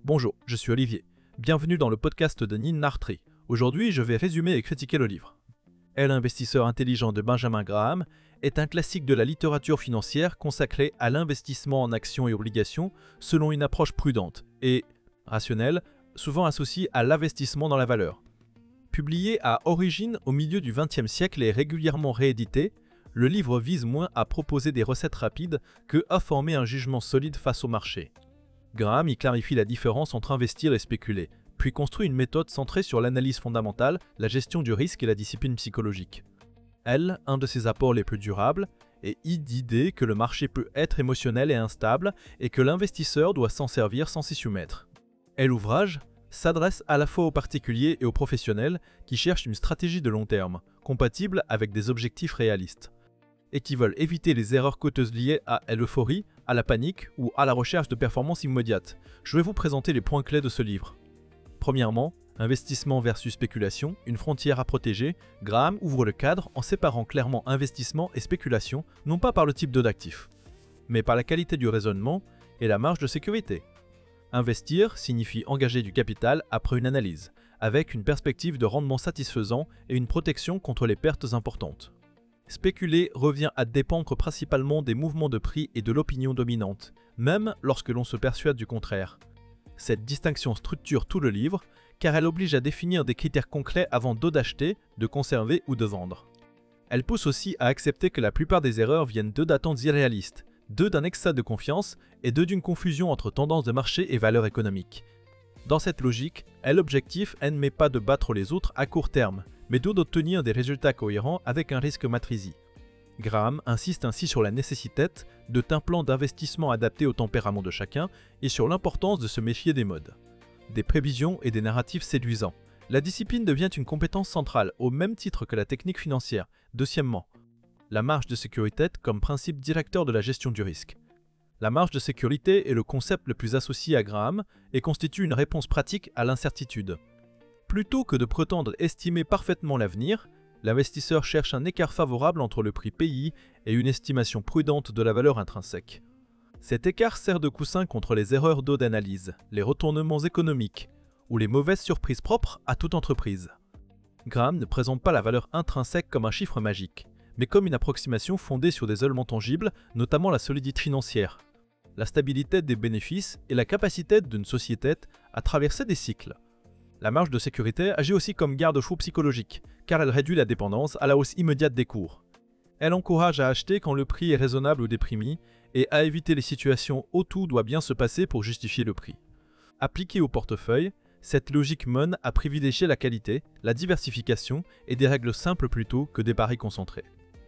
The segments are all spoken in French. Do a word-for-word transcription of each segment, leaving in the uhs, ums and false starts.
Bonjour, je suis Olivier. Bienvenue dans le podcast de Nin Nartree. Aujourd'hui, je vais résumer et critiquer le livre. Elle, investisseur intelligent de Benjamin Graham, est un classique de la littérature financière consacré à l'investissement en actions et obligations selon une approche prudente et rationnelle, souvent associée à l'investissement dans la valeur. Publié à origine au milieu du vingtième siècle et régulièrement réédité, le livre vise moins à proposer des recettes rapides que à former un jugement solide face au marché. Graham y clarifie la différence entre investir et spéculer, puis construit une méthode centrée sur l'analyse fondamentale, la gestion du risque et la discipline psychologique. Elle, un de ses apports les plus durables, est l'idée que le marché peut être émotionnel et instable et que l'investisseur doit s'en servir sans s'y soumettre. Et l'ouvrage s'adresse à la fois aux particuliers et aux professionnels qui cherchent une stratégie de long terme, compatible avec des objectifs réalistes, et qui veulent éviter les erreurs coûteuses liées à l'euphorie, à la panique ou à la recherche de performances immédiates. Je vais vous présenter les points clés de ce livre. Premièrement, investissement versus spéculation, une frontière à protéger. Graham ouvre le cadre en séparant clairement investissement et spéculation, non pas par le type d'actif, mais par la qualité du raisonnement et la marge de sécurité. Investir signifie engager du capital après une analyse, avec une perspective de rendement satisfaisant et une protection contre les pertes importantes. Spéculer revient à dépendre principalement des mouvements de prix et de l'opinion dominante, même lorsque l'on se persuade du contraire. Cette distinction structure tout le livre, car elle oblige à définir des critères concrets avant d'acheter, de conserver ou de vendre. Elle pousse aussi à accepter que la plupart des erreurs viennent d'eux d'attentes irréalistes, d'eux d'un excès de confiance et d'eux d'une confusion entre tendance de marché et valeur économique. Dans cette logique, l'objectif n'est pas de battre les autres à court terme, mais d'obtenir des résultats cohérents avec un risque maîtrisé. Graham insiste ainsi sur la nécessité d'un plan d'investissement adapté au tempérament de chacun et sur l'importance de se méfier des modes, des prévisions et des narratifs séduisants. La discipline devient une compétence centrale au même titre que la technique financière. Deuxièmement, la marge de sécurité comme principe directeur de la gestion du risque. La marge de sécurité est le concept le plus associé à Graham et constitue une réponse pratique à l'incertitude. Plutôt que de prétendre estimer parfaitement l'avenir, l'investisseur cherche un écart favorable entre le prix payé et une estimation prudente de la valeur intrinsèque. Cet écart sert de coussin contre les erreurs d'eau d'analyse, les retournements économiques ou les mauvaises surprises propres à toute entreprise. Graham ne présente pas la valeur intrinsèque comme un chiffre magique, mais comme une approximation fondée sur des éléments tangibles, notamment la solidité financière, la stabilité des bénéfices et la capacité d'une société à traverser des cycles. La marge de sécurité agit aussi comme garde-fou psychologique, car elle réduit la dépendance à la hausse immédiate des cours. Elle encourage à acheter quand le prix est raisonnable ou déprimé, et à éviter les situations où tout doit bien se passer pour justifier le prix. Appliquée au portefeuille, cette logique mène à privilégier la qualité, la diversification et des règles simples plutôt que des paris concentrés.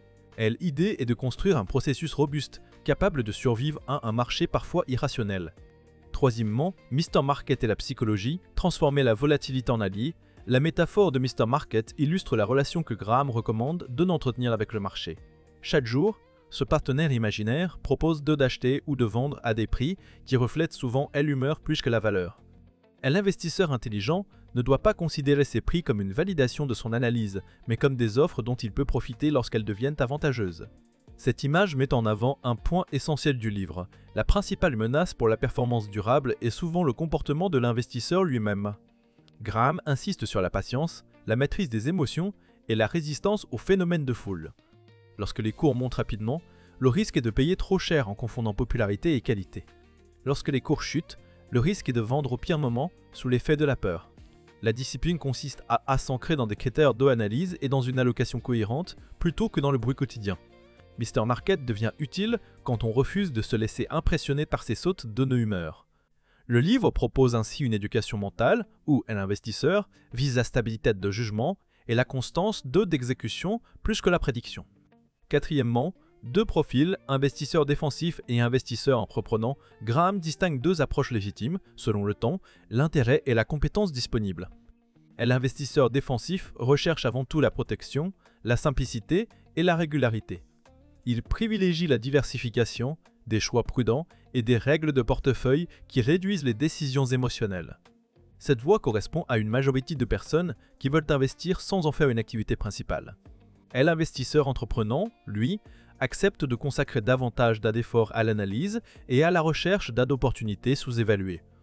L'idée est de construire un processus robuste, capable de survivre à un marché parfois irrationnel. Troisièmement, mister Market et la psychologie, transformer la volatilité en allié. La métaphore de mister Market illustre la relation que Graham recommande de n'entretenir avec le marché. Chaque jour, ce partenaire imaginaire propose d'eux d'acheter ou de vendre à des prix qui reflètent souvent l'humeur plus que la valeur. L'investisseur intelligent ne doit pas considérer ces prix comme une validation de son analyse, mais comme des offres dont il peut profiter lorsqu'elles deviennent avantageuses. Cette image met en avant un point essentiel du livre. La principale menace pour la performance durable est souvent le comportement de l'investisseur lui-même. Graham insiste sur la patience, la maîtrise des émotions et la résistance aux phénomènes de foule. Lorsque les cours montent rapidement, le risque est de payer trop cher en confondant popularité et qualité. Lorsque les cours chutent, le risque est de vendre au pire moment sous l'effet de la peur. La discipline consiste à, à s'ancrer dans des critères d'analyse et dans une allocation cohérente plutôt que dans le bruit quotidien. mister Market devient utile quand on refuse de se laisser impressionner par ces sautes de nos humeurs. Le livre propose ainsi une éducation mentale où l'investisseur vise la stabilité de jugement et la constance de d'exécution plus que la prédiction. Quatrièmement, deux profils, investisseur défensif et investisseur entreprenant. Graham distingue deux approches légitimes, selon le temps, l'intérêt et la compétence disponible. L'investisseur défensif recherche avant tout la protection, la simplicité et la régularité. Il privilégie la diversification, des choix prudents et des règles de portefeuille qui réduisent les décisions émotionnelles. Cette voie correspond à une majorité de personnes qui veulent investir sans en faire une activité principale. L'investisseur entreprenant, lui, accepte de consacrer davantage d'efforts à l'analyse et à la recherche d'opportunités sous-évaluées.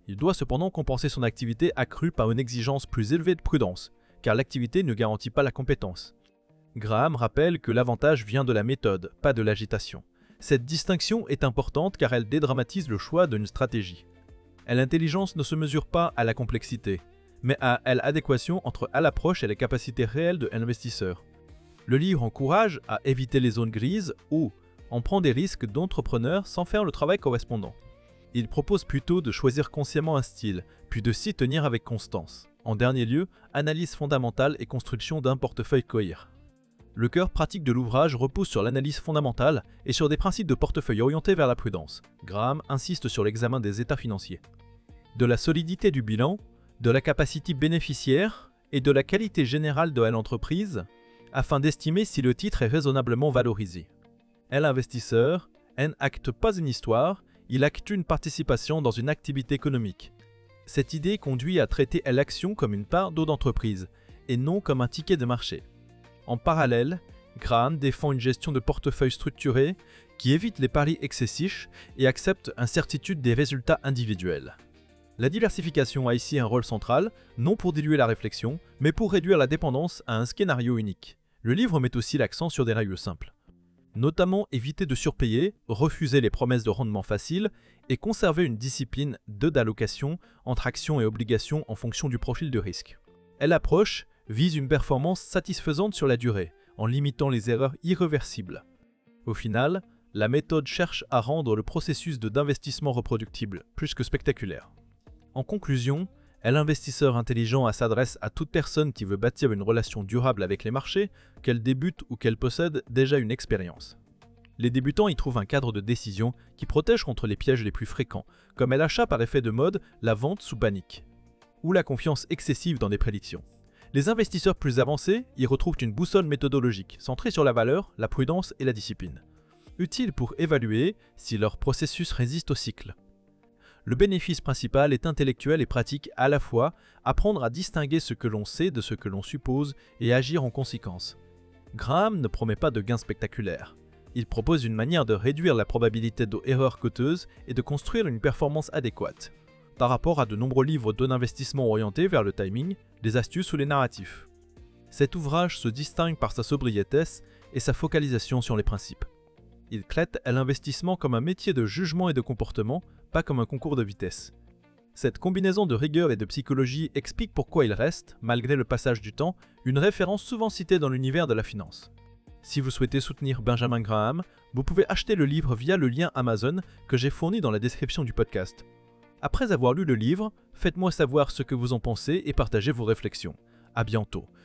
Il doit cependant compenser son activité accrue par une exigence plus élevée de prudence, car l'activité ne garantit pas la compétence. Graham rappelle que l'avantage vient de la méthode, pas de l'agitation. Cette distinction est importante car elle dédramatise le choix d'une stratégie. L'intelligence ne se mesure pas à la complexité, mais à l'adéquation entre à l'approche et les capacités réelles de l'investisseur. Le livre encourage à éviter les zones grises ou on prend des risques d'entrepreneur sans faire le travail correspondant. Il propose plutôt de choisir consciemment un style, puis de s'y tenir avec constance. En dernier lieu, analyse fondamentale et construction d'un portefeuille cohérent. Le cœur pratique de l'ouvrage repose sur l'analyse fondamentale et sur des principes de portefeuille orientés vers la prudence. Graham insiste sur l'examen des états financiers. De la solidité du bilan, de la capacité bénéficiaire et de la qualité générale de l'entreprise afin d'estimer si le titre est raisonnablement valorisé. L'investisseur n'acte pas une histoire, il acte une participation dans une activité économique. Cette idée conduit à traiter l'action comme une part d'eau d'entreprise et non comme un ticket de marché. En parallèle, Graham défend une gestion de portefeuille structurée qui évite les paris excessifs et accepte une certitude des résultats individuels. La diversification a ici un rôle central, non pour diluer la réflexion, mais pour réduire la dépendance à un scénario unique. Le livre met aussi l'accent sur des règles simples. Notamment éviter de surpayer, refuser les promesses de rendement facile et conserver une discipline de d'allocation entre actions et obligations en fonction du profil de risque. Elle approche vise une performance satisfaisante sur la durée, en limitant les erreurs irréversibles. Au final, la méthode cherche à rendre le processus de d'investissement reproductible, plus que spectaculaire. En conclusion, l'investisseur intelligent s'adresse à toute personne qui veut bâtir une relation durable avec les marchés, qu'elle débute ou qu'elle possède déjà une expérience. Les débutants y trouvent un cadre de décision qui protège contre les pièges les plus fréquents, comme l'achat par effet de mode, la vente sous panique, ou la confiance excessive dans des prédictions. Les investisseurs plus avancés y retrouvent une boussole méthodologique, centrée sur la valeur, la prudence et la discipline, utile pour évaluer si leur processus résiste au cycle. Le bénéfice principal est intellectuel et pratique à la fois, apprendre à distinguer ce que l'on sait de ce que l'on suppose et agir en conséquence. Graham ne promet pas de gains spectaculaires. Il propose une manière de réduire la probabilité d'erreurs coûteuses et de construire une performance adéquate, par rapport à de nombreux livres d'investissement orientés vers le timing, des astuces ou les narratifs. Cet ouvrage se distingue par sa sobriété et sa focalisation sur les principes. Il traite l'investissement comme un métier de jugement et de comportement, pas comme un concours de vitesse. Cette combinaison de rigueur et de psychologie explique pourquoi il reste, malgré le passage du temps, une référence souvent citée dans l'univers de la finance. Si vous souhaitez soutenir Benjamin Graham, vous pouvez acheter le livre via le lien Amazon que j'ai fourni dans la description du podcast. Après avoir lu le livre, faites-moi savoir ce que vous en pensez et partagez vos réflexions. À bientôt.